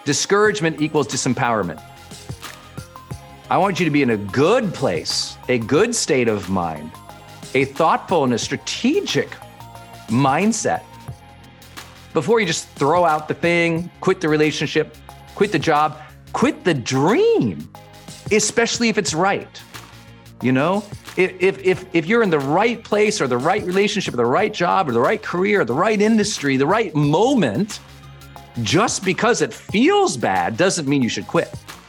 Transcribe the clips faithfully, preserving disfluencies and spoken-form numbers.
Discouragement equals disempowerment. I want you to be in a good place, a good state of mind, a thoughtful and a strategic mindset before you just throw out the thing, quit the relationship, quit the job, quit the dream, especially if it's right. You know, if, if, if you're in the right place or the right relationship or the right job or the right career or the right industry, the right moment, just because it feels bad doesn't mean you should quit.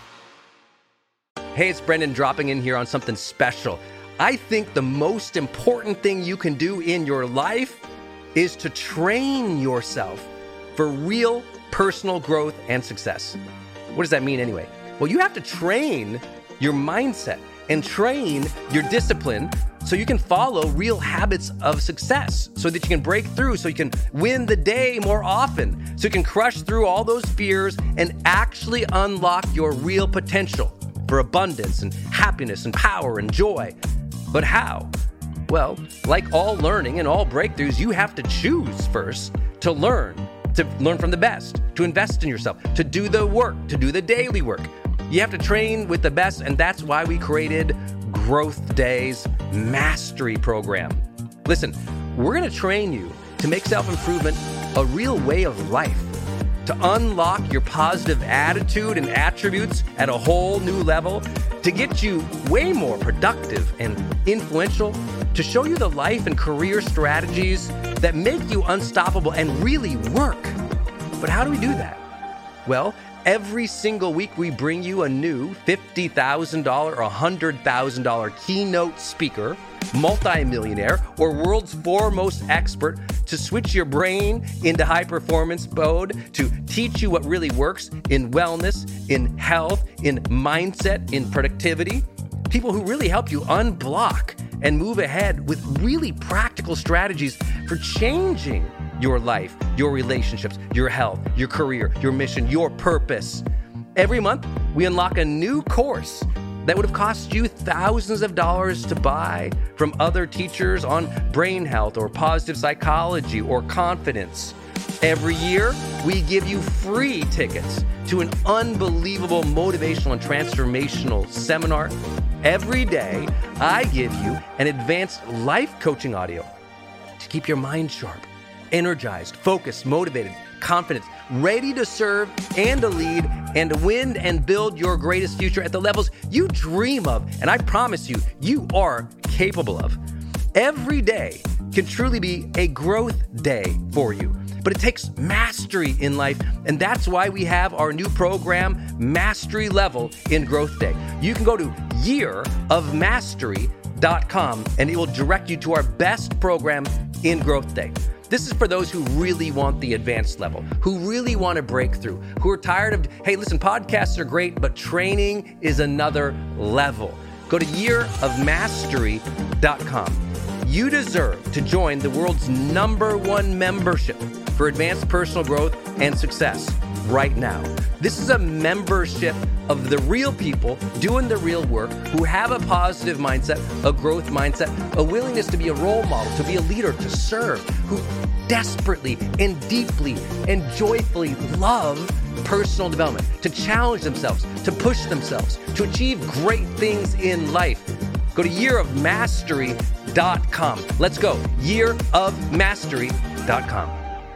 Hey, it's Brendan dropping in here on something special. I think the most important thing you can do in your life is to train yourself for real personal growth and success. What does that mean anyway? Well, you have to train your mindset and train your discipline so you can follow real habits of success, so that you can break through, so you can win the day more often, so you can crush through all those fears and actually unlock your real potential for abundance and happiness and power and joy. But how? Well, like all learning and all breakthroughs, you have to choose first to learn, to learn from the best, to invest in yourself, to do the work, to do the daily work. You have to train with the best, and that's why we created Growth Day's Mastery Program. Listen, we're gonna train you to make self-improvement a real way of life, to unlock your positive attitude and attributes at a whole new level, to get you way more productive and influential, to show you the life and career strategies that make you unstoppable and really work. But how do we do that? Well, every single week we bring you a new fifty thousand dollars or one hundred thousand dollars keynote speaker, multimillionaire, or world's foremost expert to switch your brain into high performance mode, to teach you what really works in wellness, in health, in mindset, in productivity. People who really help you unblock and move ahead with really practical strategies for changing your life, your relationships, your health, your career, your mission, your purpose. Every month, we unlock a new course that would have cost you thousands of dollars to buy from other teachers on brain health or positive psychology or confidence. Every year, we give you free tickets to an unbelievable motivational and transformational seminar. Every day, I give you an advanced life coaching audio to keep your mind sharp, energized, focused, motivated, confident, ready to serve and to lead and to win and build your greatest future at the levels you dream of. And I promise you, you are capable of. Every day can truly be a growth day for you. But it takes mastery in life, and that's why we have our new program, Mastery Level in Growth Day. You can go to year of mastery dot com, and it will direct you to our best program in Growth Day. This is for those who really want the advanced level, who really want to break through, who are tired of, hey, listen, podcasts are great, but training is another level. Go to year of mastery dot com. You deserve to join the world's number one membership for advanced personal growth and success right now. This is a membership of the real people doing the real work, who have a positive mindset, a growth mindset, a willingness to be a role model, to be a leader, to serve, who desperately and deeply and joyfully love personal development, to challenge themselves, to push themselves, to achieve great things in life. Go to year of mastery dot com. Let's go. year of mastery dot com.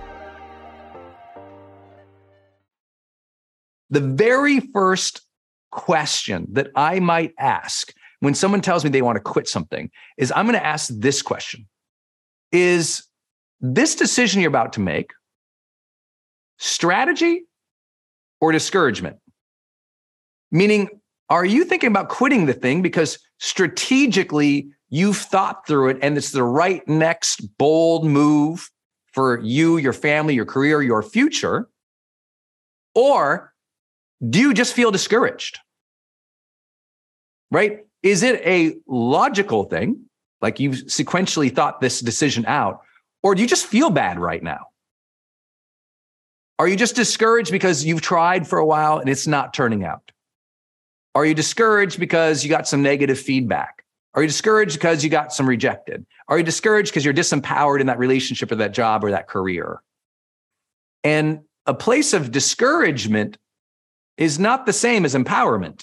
The very first question that I might ask when someone tells me they want to quit something is I'm going to ask this question. Is this decision you're about to make strategy or discouragement? Meaning, are you thinking about quitting the thing because strategically you've thought through it and it's the right next bold move for you, your family, your career, your future? Or do you just feel discouraged? Right? Is it a logical thing, like you've sequentially thought this decision out, or do you just feel bad right now? Are you just discouraged because you've tried for a while and it's not turning out? Are you discouraged because you got some negative feedback? Are you discouraged because you got some rejected? Are you discouraged because you're disempowered in that relationship or that job or that career? And a place of discouragement is not the same as empowerment.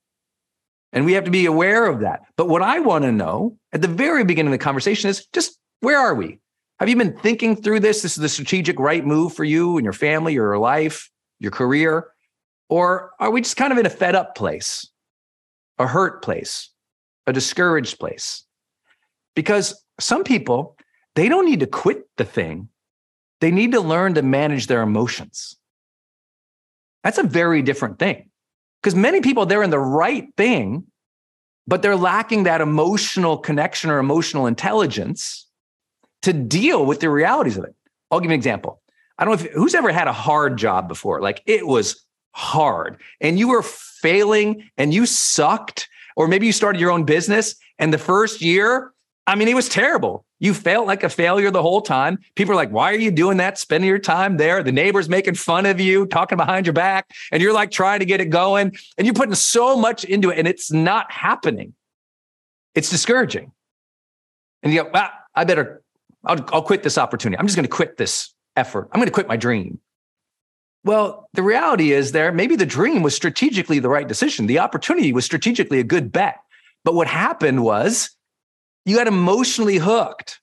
And we have to be aware of that. But what I want to know at the very beginning of the conversation is just, where are we? Have you been thinking through this? This is the strategic right move for you and your family, your life, your career? Or are we just kind of in a fed up place, a hurt place, a discouraged place? Because some people, they don't need to quit the thing. They need to learn to manage their emotions. That's a very different thing. Because many people, they're in the right thing, but they're lacking that emotional connection or emotional intelligence to deal with the realities of it. I'll give you an example. I don't know if who's ever had a hard job before. Like, it was hard and you were failing and you sucked, or maybe you started your own business and the first year, I mean, it was terrible. You felt like a failure the whole time. People are like, why are you doing that? Spending your time there. The neighbor's making fun of you, talking behind your back, and you're like trying to get it going and you're putting so much into it and it's not happening. It's discouraging. And you go, well, I better, I'll, I'll quit this opportunity. I'm just going to quit this effort. I'm going to quit my dream. Well, the reality is there, maybe the dream was strategically the right decision. The opportunity was strategically a good bet. But what happened was you got emotionally hooked.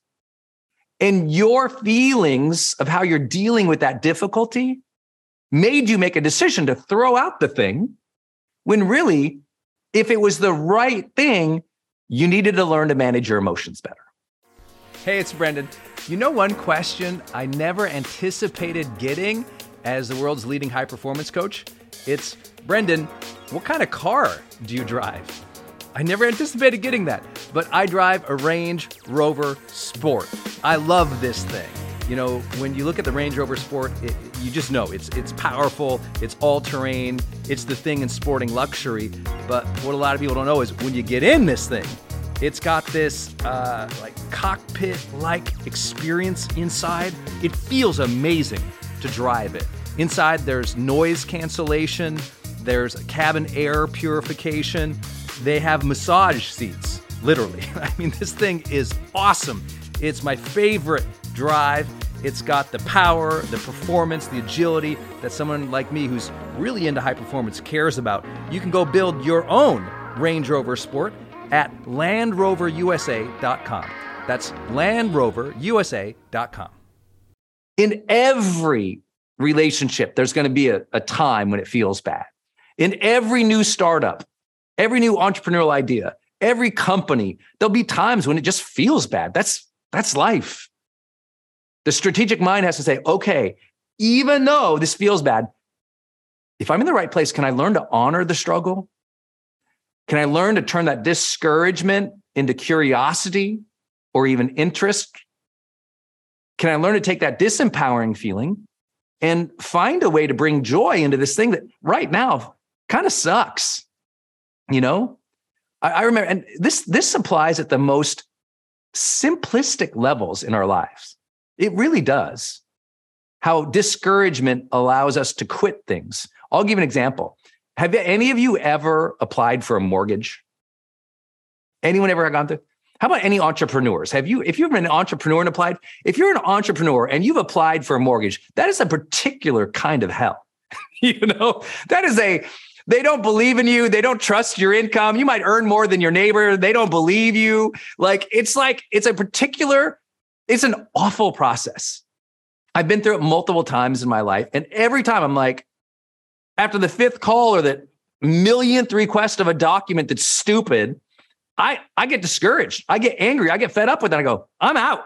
And your feelings of how you're dealing with that difficulty made you make a decision to throw out the thing, when really, if it was the right thing, you needed to learn to manage your emotions better. Hey, it's Brendon. You know, one question I never anticipated getting as the world's leading high performance coach? It's, Brendon, what kind of car do you drive? I never anticipated getting that, but I drive a Range Rover Sport. I love this thing. You know, when you look at the Range Rover Sport, it, you just know it's it's powerful, it's all-terrain, it's the thing in sporting luxury. But what a lot of people don't know is when you get in this thing, it's got this uh, like cockpit-like experience inside. It feels amazing to drive it. Inside, there's noise cancellation, there's cabin air purification. They have massage seats, literally. I mean, this thing is awesome. It's my favorite drive. It's got the power, the performance, the agility that someone like me who's really into high performance cares about. You can go build your own Range Rover Sport at land rover u s a dot com. That's land rover u s a dot com. In every relationship, there's going to be a, a time when it feels bad. In every new startup, every new entrepreneurial idea, every company, there'll be times when it just feels bad. That's, that's life. The strategic mind has to say, okay, even though this feels bad, if I'm in the right place, can I learn to honor the struggle? Can I learn to turn that discouragement into curiosity or even interest? Can I learn to take that disempowering feeling and find a way to bring joy into this thing that right now kind of sucks? You know, I, I remember, and this, this applies at the most simplistic levels in our lives. It really does. How discouragement allows us to quit things. I'll give an example. Have any of you ever applied for a mortgage? Anyone ever gone through? How about any entrepreneurs? Have you, if you've been an entrepreneur and applied, if you're an entrepreneur and you've applied for a mortgage, that is a particular kind of hell. You know, that is a, they don't believe in you. They don't trust your income. You might earn more than your neighbor. They don't believe you. Like, it's like, it's a particular, it's an awful process. I've been through it multiple times in my life. And every time I'm like, after the fifth call or the millionth request of a document that's stupid, I, I get discouraged. I get angry. I get fed up with it. I go, I'm out.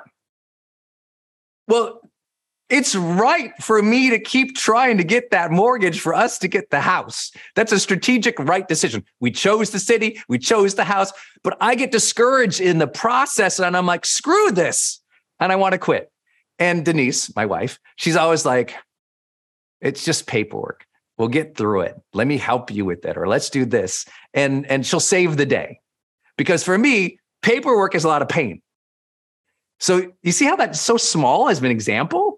Well, it's right for me to keep trying to get that mortgage for us to get the house. That's a strategic right decision. We chose the city, we chose the house, but I get discouraged in the process and I'm like, screw this. And I want to quit. And Denise, my wife, she's always like, it's just paperwork. We'll get through it. Let me help you with it. Or let's do this. And, and she'll save the day. Because for me, paperwork is a lot of pain. So you see how that's so small as an example?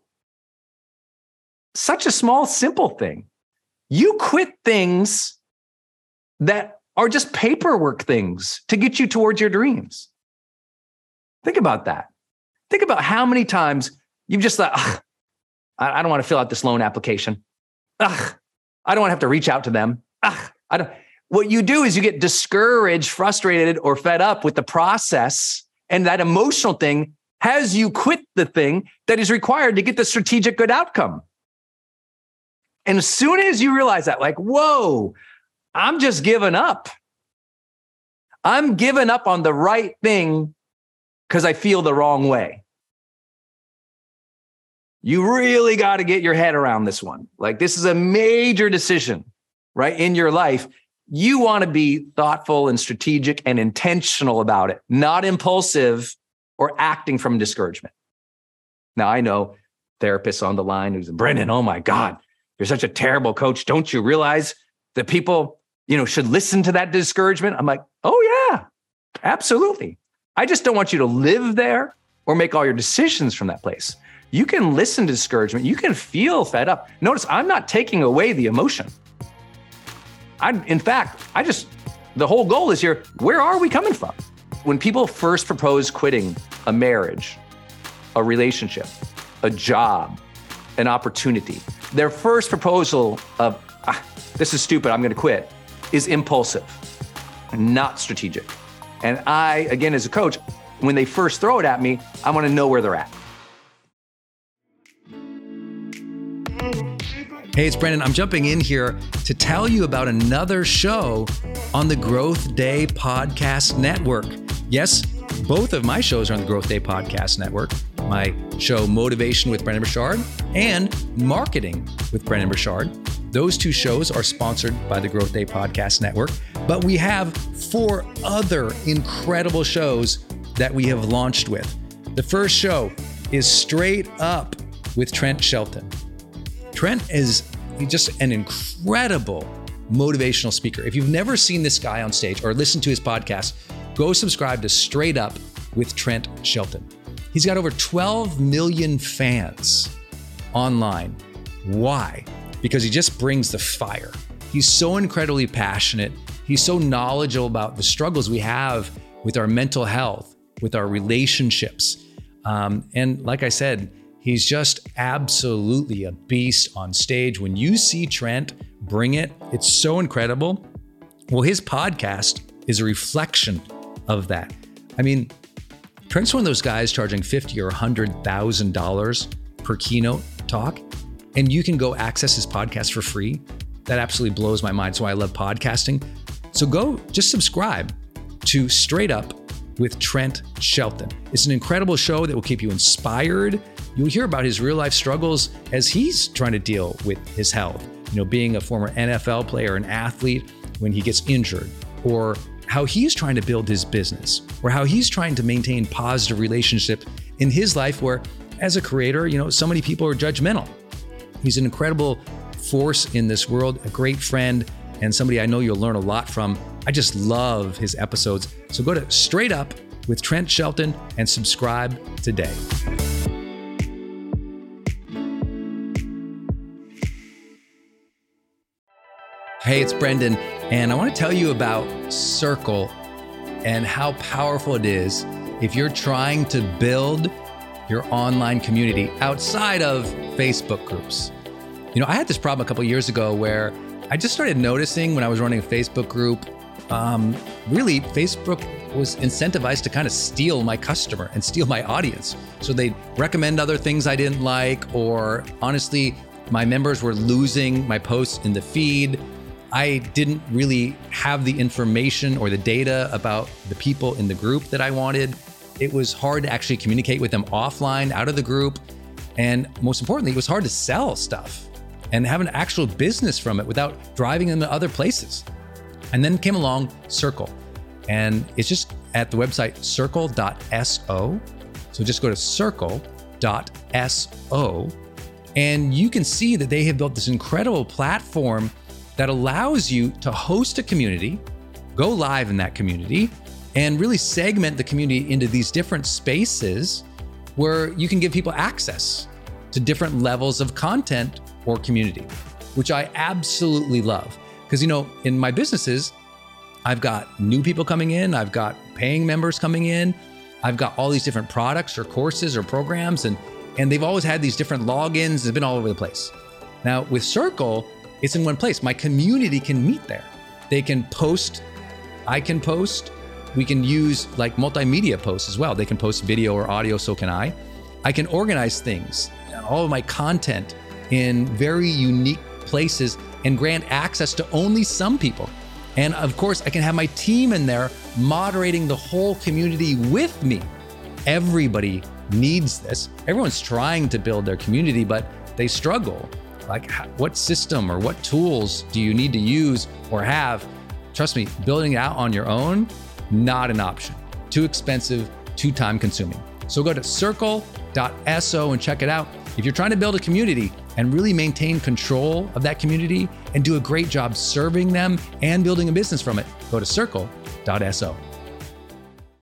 Such a small, simple thing. You quit things that are just paperwork things to get you towards your dreams. Think about that. Think about how many times you've just thought, I don't want to fill out this loan application. Ugh, I don't want to have to reach out to them. Ugh, I don't. What you do is you get discouraged, frustrated, or fed up with the process. And that emotional thing has you quit the thing that is required to get the strategic good outcome. And as soon as you realize that, like, whoa, I'm just giving up. I'm giving up on the right thing because I feel the wrong way. You really got to get your head around this one. Like, this is a major decision, right, in your life. You want to be thoughtful and strategic and intentional about it, not impulsive or acting from discouragement. Now, I know therapists on the line who's, Brendan, oh my God, you're such a terrible coach. Don't you realize that people, you know, should listen to that discouragement? I'm like, oh yeah, absolutely. I just don't want you to live there or make all your decisions from that place. You can listen to discouragement. You can feel fed up. Notice I'm not taking away the emotion. I, in fact, I just, the whole goal is here, where are we coming from? When people first propose quitting a marriage, a relationship, a job, an opportunity, their first proposal of, ah, this is stupid, I'm gonna quit, is impulsive, not strategic. And I, again, as a coach, when they first throw it at me, I wanna know where they're at. Hey, it's Brendan. I'm jumping in here to tell you about another show on the Growth Day Podcast Network. Yes, both of my shows are on the Growth Day Podcast Network. My show, Motivation with Brendon Burchard, and Marketing with Brendon Burchard. Those two shows are sponsored by the Growth Day Podcast Network, but we have four other incredible shows that we have launched with. The first show is Straight Up with Trent Shelton. Trent is just an incredible motivational speaker. If you've never seen this guy on stage or listened to his podcast, go subscribe to Straight Up with Trent Shelton. He's got over twelve million fans online. Why? Because he just brings the fire. He's so incredibly passionate. He's so knowledgeable about the struggles we have with our mental health, with our relationships. Um, and like I said, he's just absolutely a beast on stage. When you see Trent bring it, it's so incredible. Well, his podcast is a reflection of that. I mean, Trent's one of those guys charging fifty thousand dollars or one hundred thousand dollars per keynote talk, and you can go access his podcast for free. That absolutely blows my mind. That's why I love podcasting. So go just subscribe to Straight Up with Trent Shelton. It's an incredible show that will keep you inspired. You'll hear about his real life struggles as he's trying to deal with his health. You know, being a former N F L player, an athlete, when he gets injured, or how he's trying to build his business, or how he's trying to maintain positive relationship in his life where, as a creator, you know, so many people are judgmental. He's an incredible force in this world, a great friend, and somebody I know you'll learn a lot from. I just love his episodes. So go to Straight Up with Trent Shelton and subscribe today. Hey, it's Brendan, and I want to tell you about Circle and how powerful it is if you're trying to build your online community outside of Facebook groups. You know, I had this problem a couple of years ago where I just started noticing when I was running a Facebook group, um, really Facebook was incentivized to kind of steal my customer and steal my audience. So they'd recommend other things I didn't like, or honestly, my members were losing my posts in the feed. I didn't really have the information or the data about the people in the group that I wanted. It was hard to actually communicate with them offline, out of the group. And most importantly, it was hard to sell stuff and have an actual business from it without driving them to other places. And then came along Circle. And it's just at the website circle dot so. So just go to circle dot so. And you can see that they have built this incredible platform that allows you to host a community, go live in that community, and really segment the community into these different spaces where you can give people access to different levels of content or community, which I absolutely love. Because, you know, in my businesses, I've got new people coming in, I've got paying members coming in, I've got all these different products or courses or programs, and, and they've always had these different logins, they've been all over the place. Now with Circle, It's in one place. My community can meet there. They can post, I can post. We can use like multimedia posts as well. They can post video or audio, so can I. I can organize things, all of my content in very unique places and grant access to only some people. And of course, I can have my team in there moderating the whole community with me. Everybody needs this. Everyone's trying to build their community, but they struggle. Like, what system or what tools do you need to use or have? Trust me, building it out on your own, not an option. Too expensive, too time consuming. So go to circle dot so and check it out. If you're trying to build a community and really maintain control of that community and do a great job serving them and building a business from it, go to circle dot so.